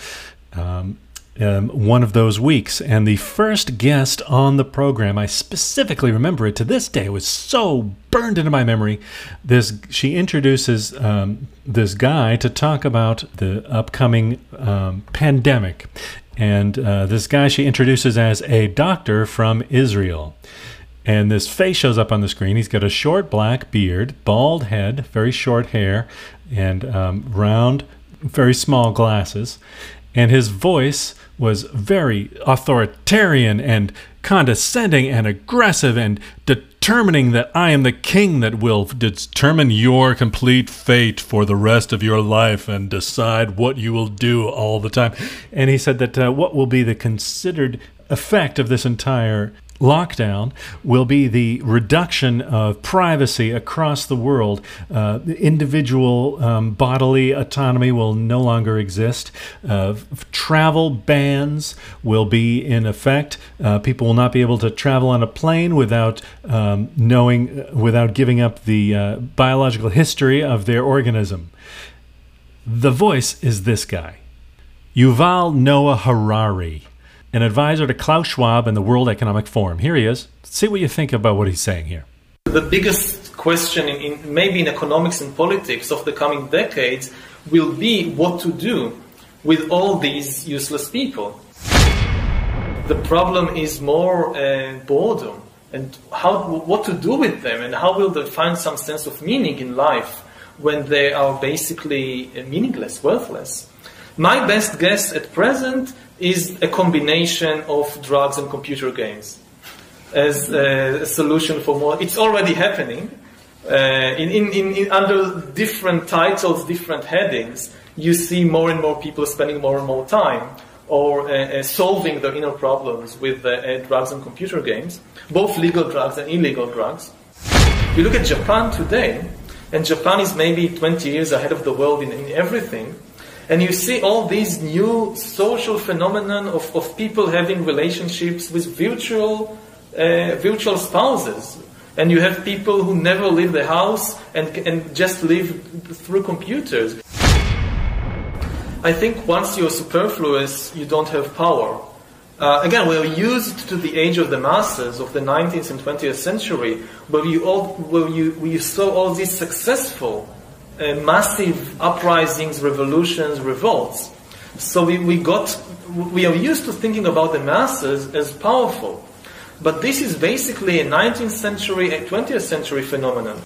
C: one of those weeks, and the first guest on the program, I specifically remember it to this day, it was so burned into my memory. She introduces this guy to talk about the upcoming pandemic, and this guy she introduces as a doctor from Israel. And this face shows up on the screen. He's got a short black beard, bald head, very short hair, and round, very small glasses. And his voice was very authoritarian and condescending and aggressive and determining that I am the king that will determine your complete fate for the rest of your life and decide what you will do all the time. And he said that what will be the considered effect of this entire lockdown will be the reduction of privacy across the world. Individual bodily autonomy will no longer exist. Travel bans will be in effect. People will not be able to travel on a plane without without giving up the biological history of their organism. The voice is this guy, Yuval Noah Harari, an advisor to Klaus Schwab and the World Economic Forum. Here he is. See what you think about what he's saying here.
D: The biggest question maybe in economics and politics of the coming decades will be what to do with all these useless people. The problem is more boredom and what to do with them, and how will they find some sense of meaning in life when they are basically meaningless, worthless. My best guess at present is a combination of drugs and computer games as a solution for more. It's already happening. Under different titles, different headings, you see more and more people spending more and more time or solving their inner problems with drugs and computer games, both legal drugs and illegal drugs. You look at Japan today, and Japan is maybe 20 years ahead of the world in everything. And you see all these new social phenomenon of people having relationships with virtual spouses. And you have people who never leave the house and just live through computers. I think once you're superfluous, you don't have power. Again, we are used to the age of the masses of the 19th and 20th century, where you saw all these successful massive uprisings, revolutions, revolts. So we are used to thinking about the masses as powerful. But this is basically a 19th century, a 20th century phenomenon.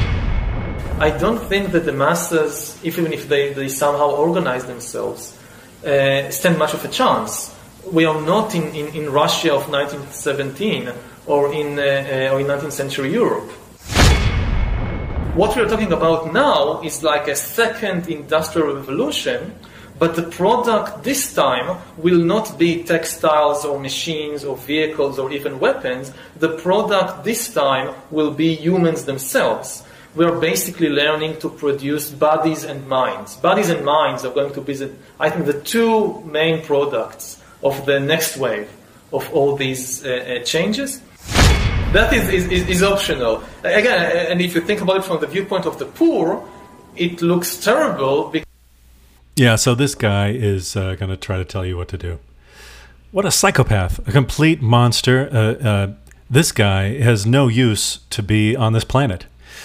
D: I don't think that the masses, even if they somehow organize themselves, stand much of a chance. We are not in Russia of 1917 or in 19th century Europe. What we're talking about now is like a second industrial revolution, but the product this time will not be textiles or machines or vehicles or even weapons. The product this time will be humans themselves. We're basically learning to produce bodies and minds. Bodies and minds are going to be, I think, the two main products of the next wave of all these changes. That is optional. Again, and if you think about it from the viewpoint of the poor, it looks terrible.
C: Yeah, so this guy is going to try to tell you what to do. What a psychopath, a complete monster. This guy has no use to be on this planet.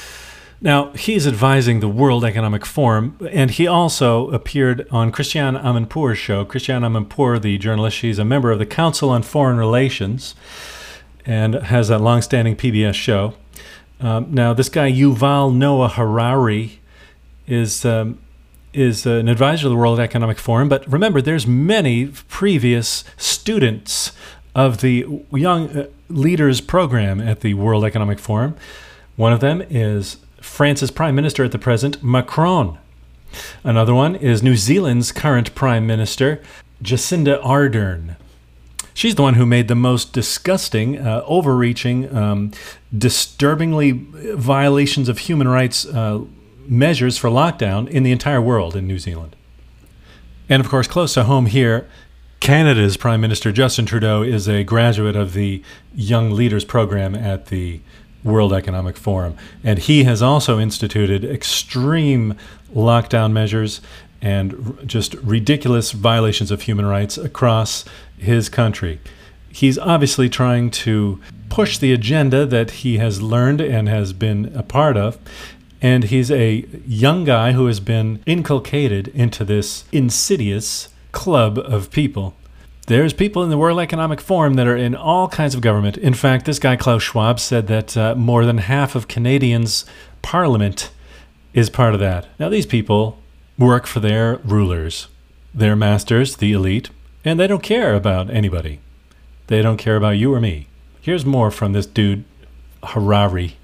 C: Now, he's advising the World Economic Forum, and he also appeared on Christiane Amanpour's show. Christiane Amanpour, the journalist, she's a member of the Council on Foreign Relations and has a long-standing PBS show. Now, this guy, Yuval Noah Harari, is an advisor to the World Economic Forum. But remember, there's many previous students of the Young Leaders Program at the World Economic Forum. One of them is France's Prime Minister at the present, Macron. Another one is New Zealand's current Prime Minister, Jacinda Ardern. She's the one who made the most disgusting, overreaching, disturbingly violations of human rights measures for lockdown in the entire world in New Zealand. And of course, close to home here, Canada's Prime Minister Justin Trudeau is a graduate of the Young Leaders Program at the World Economic Forum. And he has also instituted extreme lockdown measures and just ridiculous violations of human rights across his country. He's obviously trying to push the agenda that he has learned and has been a part of. And he's a young guy who has been inculcated into this insidious club of people. There's people in the World Economic Forum that are in all kinds of government. In fact, this guy, Klaus Schwab, said that more than half of Canadians' parliament is part of that. Now, these people work for their rulers, their masters, the elite, and they don't care about anybody. They don't care about you or me. Here's more from this dude, Harari.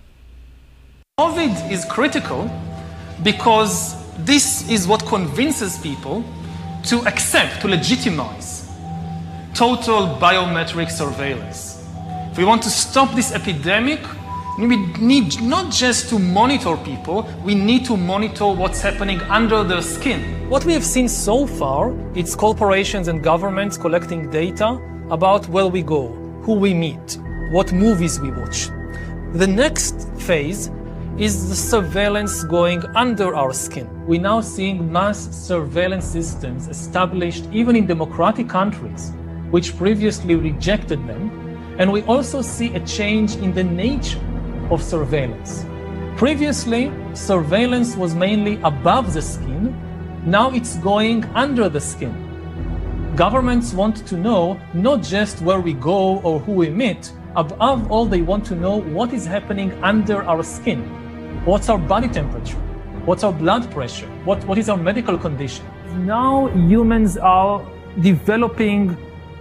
E: COVID is critical because this is what convinces people to accept, to legitimize total biometric surveillance. If we want to stop this epidemic, we need not just to monitor people, we need to monitor what's happening under their skin. What we have seen so far, it's corporations and governments collecting data about where we go, who we meet, what movies we watch. The next phase is the surveillance going under our skin. We're now seeing mass surveillance systems established even in democratic countries, which previously rejected them. And we also see a change in the nature of surveillance. Previously, surveillance was mainly above the skin. Now it's going under the skin. Governments want to know not just where we go or who we meet. Above all, they want to know what is happening under our skin. What's our body temperature? What's our blood pressure? What is our medical condition? Now humans are developing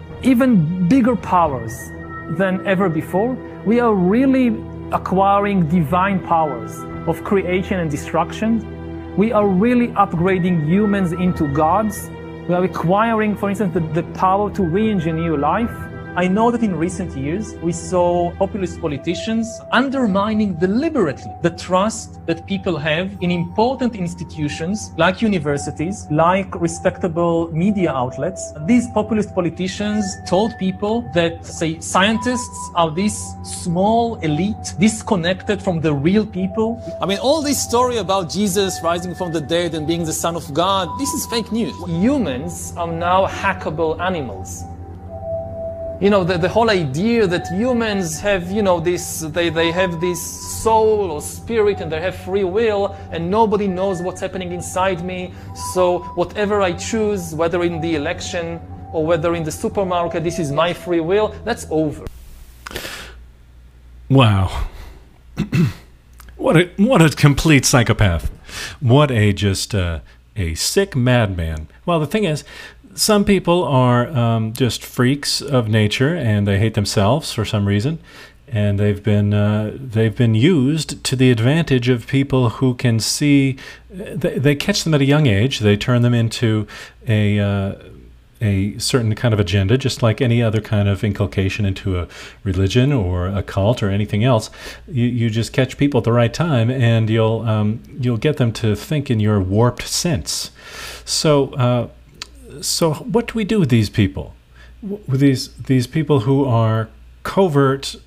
E: even bigger powers than ever before. We are really acquiring divine powers of creation and destruction. We are really upgrading humans into gods. We are acquiring, for instance, the power to re-engineer life. I know that in recent years, we saw populist politicians undermining deliberately the trust that people have in important institutions like universities, like respectable media outlets. These populist politicians told people that, say, scientists are this small elite, disconnected from the real people. I mean, all this story about Jesus rising from the dead and being the Son of God, this is fake news. Humans are now hackable animals. You know, the whole idea that humans have, you know, this, they have this soul or spirit and they have free will and nobody knows what's happening inside me. So whatever I choose, whether in the election or whether in the supermarket, this is my free will, that's over.
C: Wow. What a complete psychopath. What a just a sick madman. Well, the thing is, some people are just freaks of nature, and they hate themselves for some reason, and they've been used to the advantage of people who can see. They catch them at a young age. They turn them into a certain kind of agenda, just like any other kind of inculcation into a religion or a cult or anything else. You just catch people at the right time, and you'll get them to think in your warped sense. So what do we do with these people? With these people who are covert?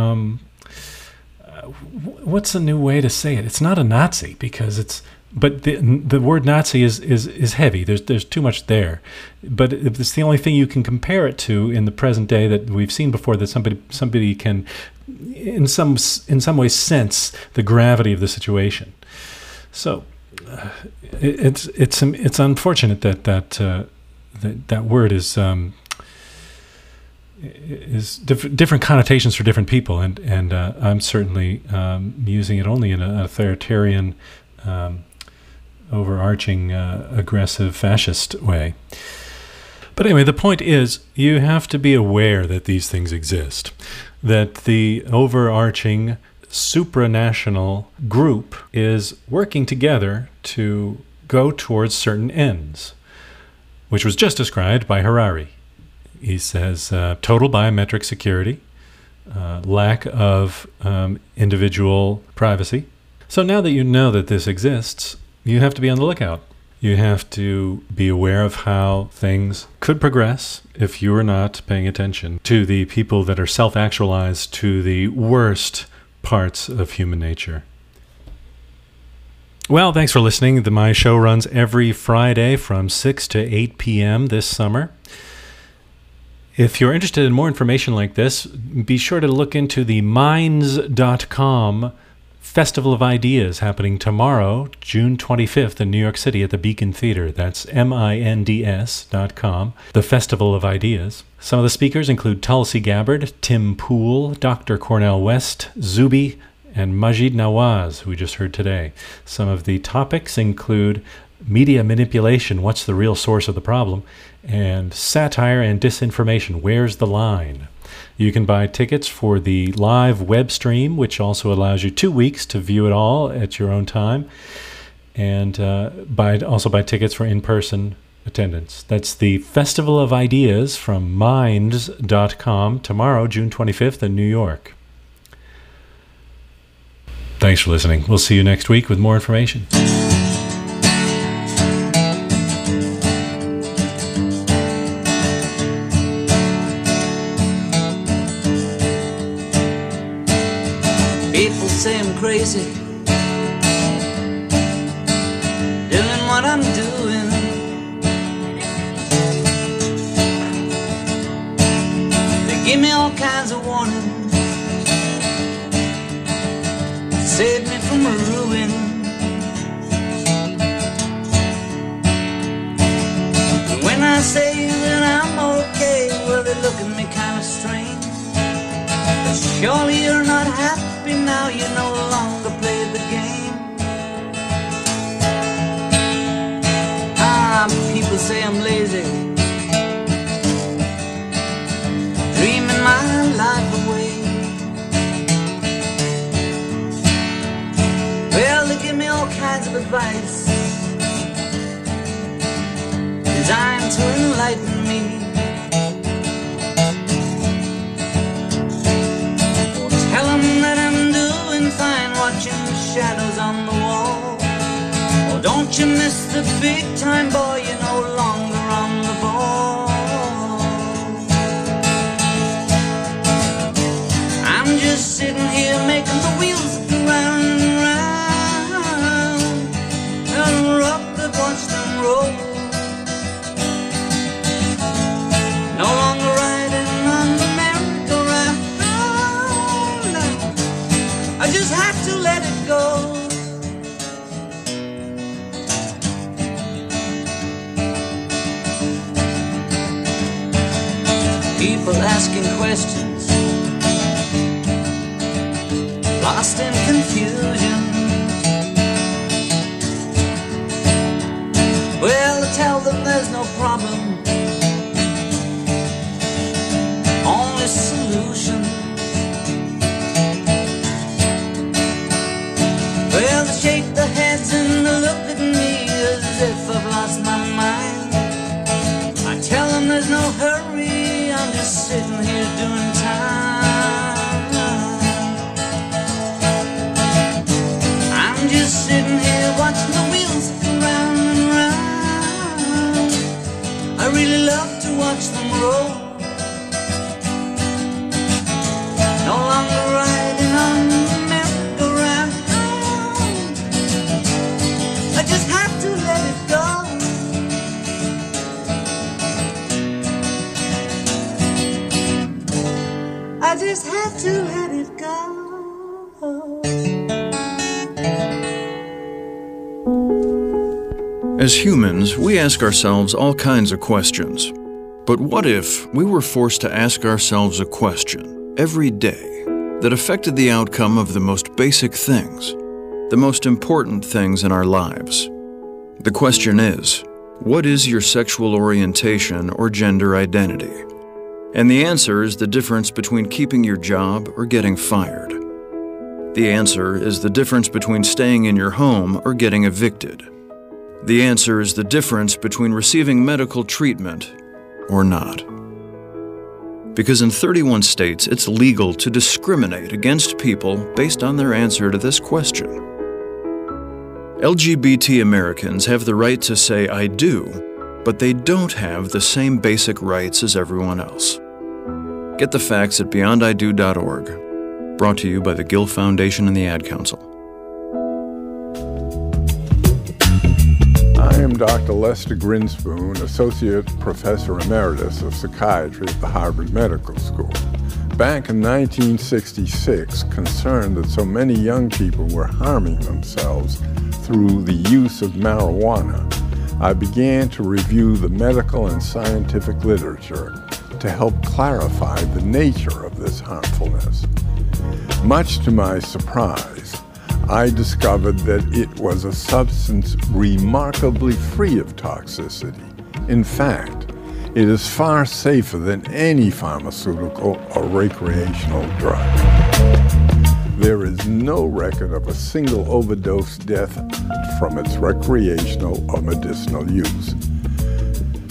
C: What's a new way to say it? It's not a Nazi because it's. But the word Nazi is heavy. There's too much there. But it's the only thing you can compare it to in the present day that we've seen before, that somebody can, in some ways, sense the gravity of the situation. So it's unfortunate that word is different connotations for different people, and I'm certainly using it only in an authoritarian, overarching, aggressive, fascist way. But anyway, the point is, you have to be aware that these things exist, that the overarching supranational group is working together to go towards certain ends, which was just described by Harari. He says total biometric security, lack of individual privacy. So now that you know that this exists, you have to be on the lookout. You have to be aware of how things could progress if you are not paying attention to the people that are self-actualized to the worst parts of human nature. Well, thanks for listening. My show runs every Friday from 6 to 8 p.m. this summer. If you're interested in more information like this, be sure to look into the Minds.com Festival of Ideas happening tomorrow, June 25th in New York City at the Beacon Theater. That's minds.com, the Festival of Ideas. Some of the speakers include Tulsi Gabbard, Tim Poole, Dr. Cornel West, Zuby, and Majid Nawaz, who we just heard today. Some of the topics include media manipulation, what's the real source of the problem, and satire and disinformation, where's the line? You can buy tickets for the live web stream, which also allows you 2 weeks to view it all at your own time, and also buy tickets for in-person attendance. That's the Festival of Ideas from minds.com tomorrow, June 25th in New York. Thanks for listening. We'll see you next week with more information.
F: People say I'm crazy, doing what I'm doing. They give me all kinds of warnings, save me from ruin. And when I say that I'm okay, well, they look at me kind of strange. But surely you're not happy now, you no longer play the game. People say I'm lazy, dreaming my life away. Well, they give me all kinds of advice designed to enlighten me. Tell them that I'm doing fine, watching the shadows on the wall. Oh, don't you miss the big time, boy, you're no longer on the ball. I'm just sitting here making the wheels go round and round, and rock the watch them roll. No longer riding on the merry-go-round. I just have to let it go. People asking questions, lost in confusion. Well, I tell them there's no problem, only solution. Well, they shake their heads and they look at me as if I've lost my mind. I tell them there's no hurry, I'm just sitting here doing time. I'm just sitting here watching the wheels go round and round. I really love to watch them roll. No longer riding on the merry-go-round. I just have to let it go. I just have to let it go.
G: As humans, we ask ourselves all kinds of questions. But what if we were forced to ask ourselves a question every day that affected the outcome of the most basic things, the most important things in our lives? The question is, what is your sexual orientation or gender identity? And the answer is the difference between keeping your job or getting fired. The answer is the difference between staying in your home or getting evicted. The answer is the difference between receiving medical treatment or not. Because in 31 states, it's legal to discriminate against people based on their answer to this question. LGBT Americans have the right to say I do, but they don't have the same basic rights as everyone else. Get the facts at beyondido.org. Brought to you by the Gill Foundation and the Ad Council.
H: I am Dr. Lester Grinspoon, Associate Professor Emeritus of Psychiatry at the Harvard Medical School. Back in 1966, concerned that so many young people were harming themselves through the use of marijuana, I began to review the medical and scientific literature to help clarify the nature of this harmfulness. Much to my surprise, I discovered that it was a substance remarkably free of toxicity. In fact, it is far safer than any pharmaceutical or recreational drug. There is no record of a single overdose death from its recreational or medicinal use.